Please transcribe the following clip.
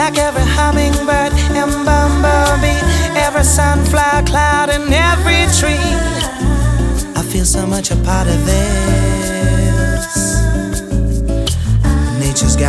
like every hummingbird and bumblebee, every sunflower cloud and every tree. I feel so much a part of it.